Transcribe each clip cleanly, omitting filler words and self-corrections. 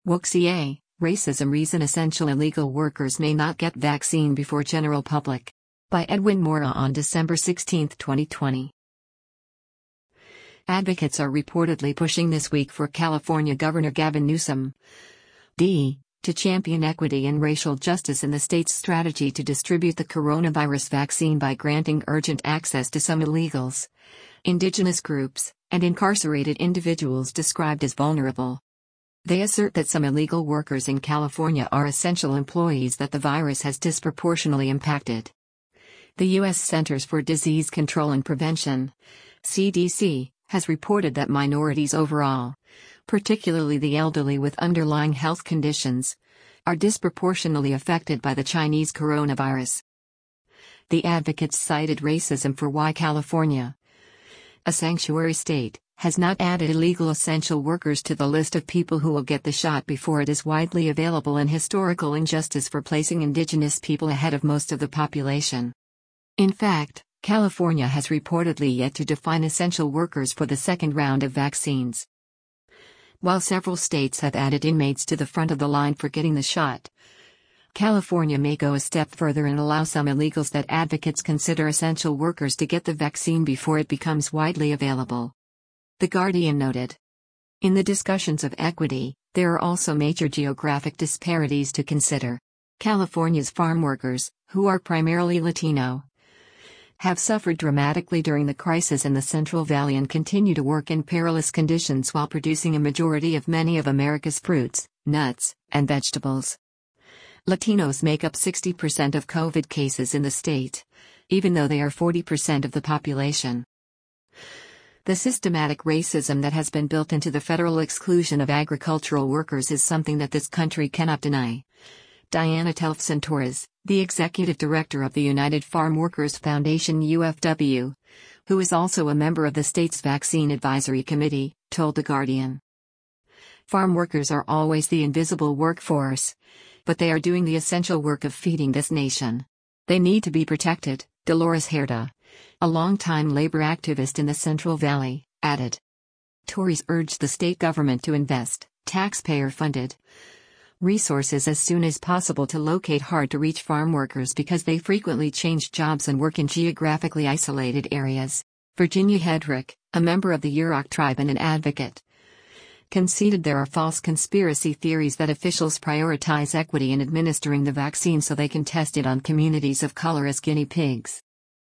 Wuxia, Racism Reason Essential Illegal Workers May Not Get Vaccine Before General Public. By Edwin Mora on December 16, 2020. Advocates are reportedly pushing this week for California Governor Gavin Newsom, D., to champion equity and racial justice in the state's strategy to distribute the coronavirus vaccine by granting urgent access to some illegals, indigenous groups, and incarcerated individuals described as vulnerable. They assert that some illegal workers in California are essential employees that the virus has disproportionately impacted. The U.S. Centers for Disease Control and Prevention, CDC, has reported that minorities overall, particularly the elderly with underlying health conditions, are disproportionately affected by the Chinese coronavirus. The advocates cited racism for why California, a sanctuary state, has not added illegal essential workers to the list of people who will get the shot before it is widely available, and historical injustice for placing indigenous people ahead of most of the population. In fact, California has reportedly yet to define essential workers for the second round of vaccines. While several states have added inmates to the front of the line for getting the shot, California may go a step further and allow some illegals that advocates consider essential workers to get the vaccine before it becomes widely available. The Guardian noted. In the discussions of equity, there are also major geographic disparities to consider. California's farm workers, who are primarily Latino, have suffered dramatically during the crisis in the Central Valley and continue to work in perilous conditions while producing a majority of many of America's fruits, nuts, and vegetables. Latinos make up 60% of COVID cases in the state, even though they are 40% of the population. The systematic racism that has been built into the federal exclusion of agricultural workers is something that this country cannot deny. Diana Telfson-Torres, the executive director of the United Farm Workers Foundation UFW, who is also a member of the state's Vaccine Advisory Committee, told The Guardian. Farm workers are always the invisible workforce, but they are doing the essential work of feeding this nation. They need to be protected, Dolores Herda, a longtime labor activist in the Central Valley, added. Tories urged the state government to invest, taxpayer-funded, resources as soon as possible to locate hard-to-reach farm workers because they frequently change jobs and work in geographically isolated areas. Virginia Hedrick, a member of the Yurok tribe and an advocate, conceded there are false conspiracy theories that officials prioritize equity in administering the vaccine so they can test it on communities of color as guinea pigs.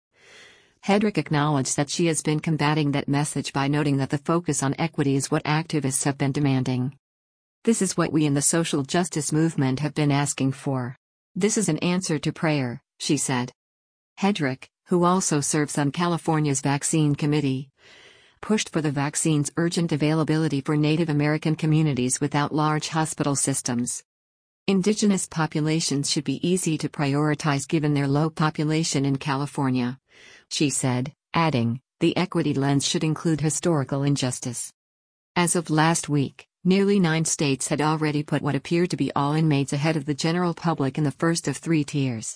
Hedrick acknowledged that she has been combating that message by noting that the focus on equity is what activists have been demanding. This is what we in the social justice movement have been asking for. This is an answer to prayer, she said. Hedrick, who also serves on California's vaccine committee, pushed for the vaccine's urgent availability for Native American communities without large hospital systems. Indigenous populations should be easy to prioritize given their low population in California, she said, adding, the equity lens should include historical injustice. As of last week, nearly 9 states had already put what appeared to be all inmates ahead of the general public in the first of 3 tiers.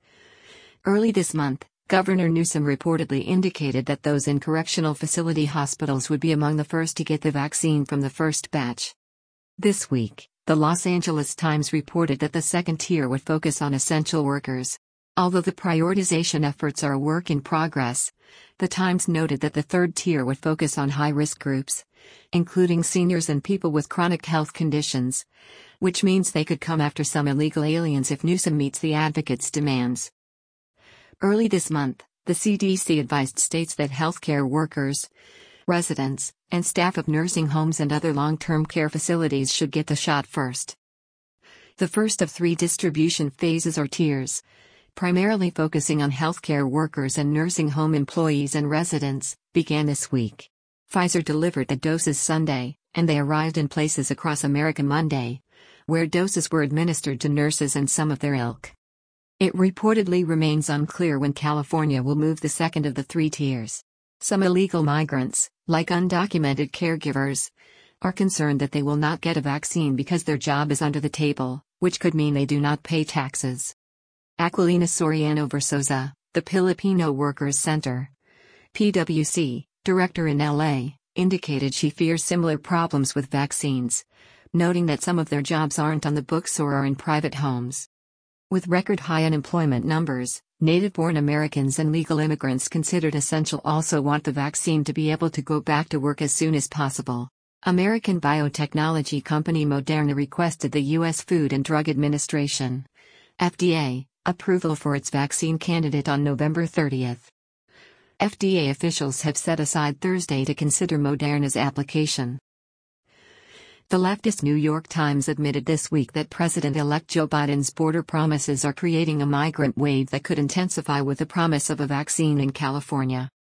Early this month, Governor Newsom reportedly indicated that those in correctional facility hospitals would be among the first to get the vaccine from the first batch. This week, the Los Angeles Times reported that the second tier would focus on essential workers. Although the prioritization efforts are a work in progress, the Times noted that the third tier would focus on high-risk groups, including seniors and people with chronic health conditions, which means they could come after some illegal aliens if Newsom meets the advocates' demands. Early this month, the CDC advised states that healthcare workers, residents, and staff of nursing homes and other long-term care facilities should get the shot first. The first of 3 distribution phases or tiers, primarily focusing on healthcare workers and nursing home employees and residents, began this week. Pfizer delivered the doses Sunday, and they arrived in places across America Monday, where doses were administered to nurses and some of their ilk. It reportedly remains unclear when California will move the second of the 3 tiers. Some illegal migrants, like undocumented caregivers, are concerned that they will not get a vaccine because their job is under the table, which could mean they do not pay taxes. Aquilina Soriano Versosa, the Filipino Workers Center, PWC, director in LA, indicated she fears similar problems with vaccines, noting that some of their jobs aren't on the books or are in private homes. With record high unemployment numbers, native-born Americans and legal immigrants considered essential also want the vaccine to be able to go back to work as soon as possible. American biotechnology company Moderna requested the U.S. Food and Drug Administration (FDA) approval for its vaccine candidate on November 30. FDA officials have set aside Thursday to consider Moderna's application. The leftist New York Times admitted this week that President-elect Joe Biden's border promises are creating a migrant wave that could intensify with the promise of a vaccine in California.